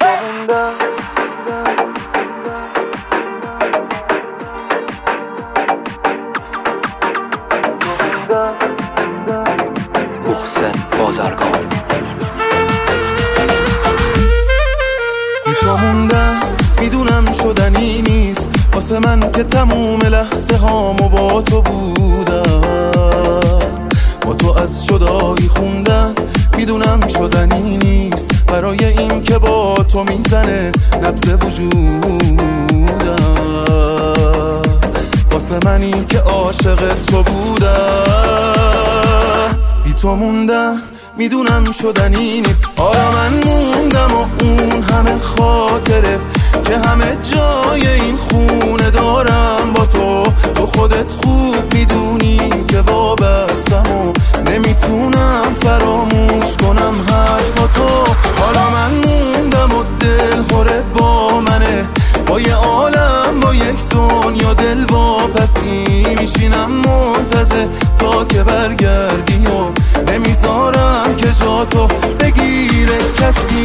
محسن بازرگان. بی تو موندم میدونم شدنی نیست واسه من که تموم لحظه هامو با تو بودم، با تو از جدایی خوندن میدونم شدنی نیست برای این که با تو میزنه نبض وجودم، واسه منی که عاشق تو بودم. بی تو موندم میدونم شدنی نیست، آیا من موندم و اون همه خاطره که همه جای این خونه دارم با تو. تو خودت خوب میدونی که وابستم و نمیتونم فراموش کنم حرفاتو. حالا من موندم و دل خوره با منه، با یه عالم با یک دنیا دل واپسی میشینم منتظر تا که برگردی و نمیذارم که جاتو بگیره کسی.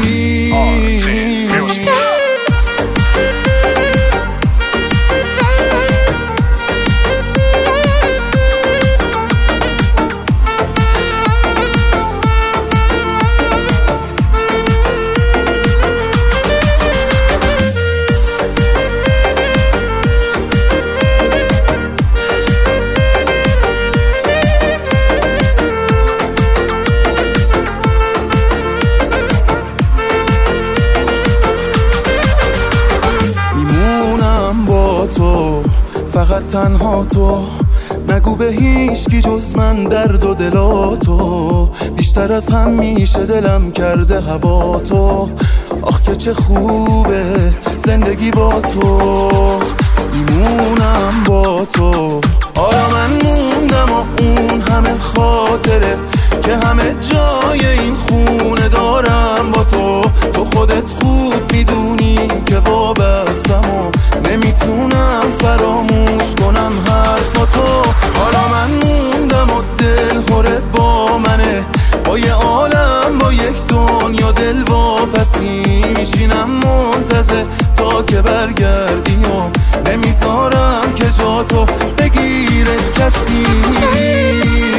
فقط تنها تو، نگو به هیچکی جز من درد و دلاتو، بیشتر از همیشه دلم کرده هوا تو. آخ که چه خوبه زندگی با تو، میمونم با تو. آیا من موندم و اون همه خاطره که همه جای این خونه دارم با تو. تو خودت خوب میدونی که وابستم و نمیتونم فراموش کنم حرفاتو. حالا من موندم و دل خوره با منه، با یه عالم با یک دنیا دل واپسی میشینم منتظر تا که برگردی و نمیذارم که جاتو بگیره کسی.